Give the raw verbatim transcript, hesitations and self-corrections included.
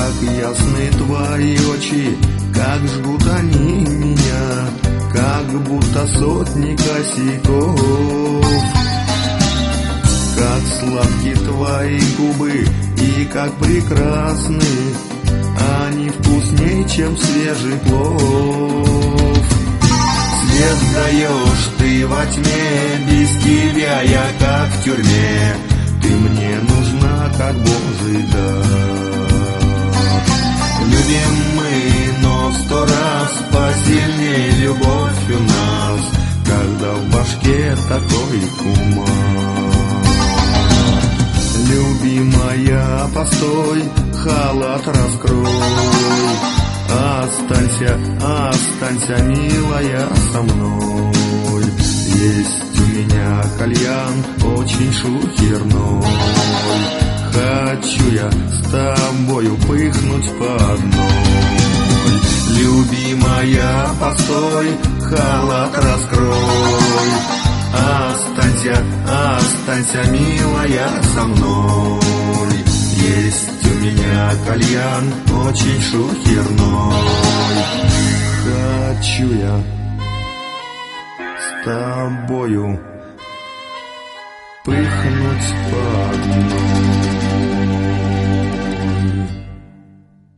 как ясны твои очи, как жгут они меня, как будто сотни косяков. Как сладки твои губы и как прекрасны, они вкусней, чем свежий плов. Свет даешь ты во тьме, без тебя я как в тюрьме, ты мне нужна, как Божий дар. Любим мы, но в сто раз посильней любовь у нас, когда в башке такой туман. Любимая, постой, халат раскрой, останься, останься, милая, со мной. Есть у меня кальян, очень шухерной, хочу я с тобою пыхнуть по одной. Любимая, постой, халат раскрой, останься, останься, милая, со мной. Есть у меня кальян, очень шухерной, хочу я с тобою пыхнуть по одной.